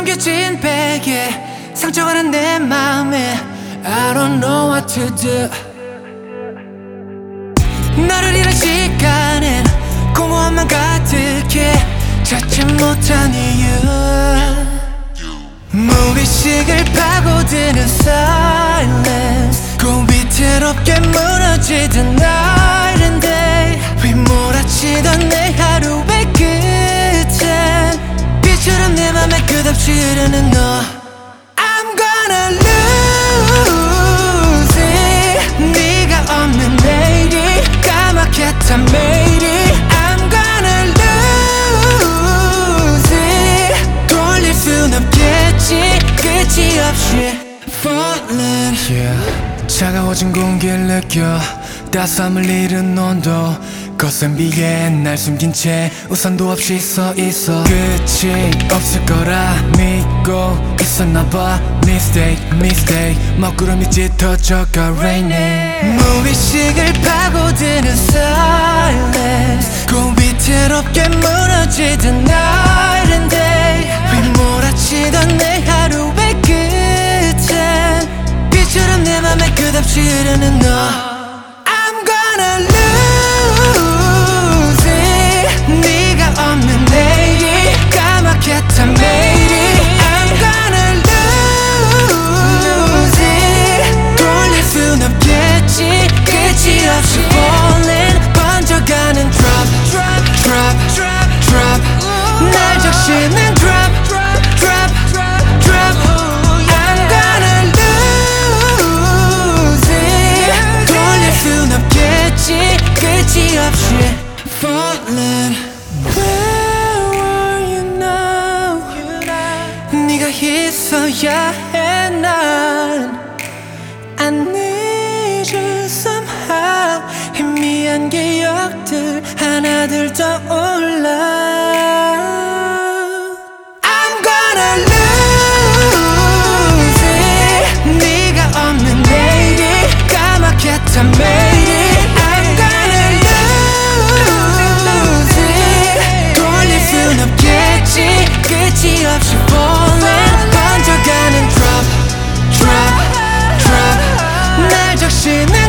숨겨진 베개 상처가는 내 맘에 I don't know what to do. 너를 잃은 시간엔 공허함만 가득해 찾지 못한 이유. 무의식을 파고드는 silence 고 위태롭게 무너지던 night and day 휘몰아치던 내 하루의 끝엔 빛처럼 내 맘에 끝없이 흐르는 너. I'm gonna lose it. 네가 없는 내일이 까맣겠단 매일이 I'm gonna lose it. 돌릴 순 없겠지 끝이 없이 falling. Yeah. 차가워진 공기를 느껴 따스함을 잃은 온도 거센 비에 날 숨긴 채 우산도 없이 서 있어. 끝이 없을 거라 믿고 있었나봐. Mistake, mistake. 먹구름이 짙어져가 raining. 무의식을 파고드는 silence 고 위태롭게 무너지던 night and day 휘몰아치던 내 하루의 끝엔 빛처럼 내 맘에 끝없이 흐르는 너. I'm gonna lose it. 네가 없는 내일이 까맣겠단 매일이 I'm gonna lose it. 돌릴 순 없겠지 끝이 없이 falling. 번져가는 drop, drop, drop, drop. 날 적시는 drop, drop, drop. I'm gonna lose it. 돌릴 순 없겠지 끝이 없이 falling. Where were you now? 네가 있어야 해 난 I need you somehow. 희미한 기억들 하나둘 떠올라. I'm gonna lose it. 네가 없는 내일이 까맣겠단 매일이 I'm gonna lose it. 돌릴 순 없겠지 끝이 없이 falling. 번져가는 drop, drop, drop. 날 적시는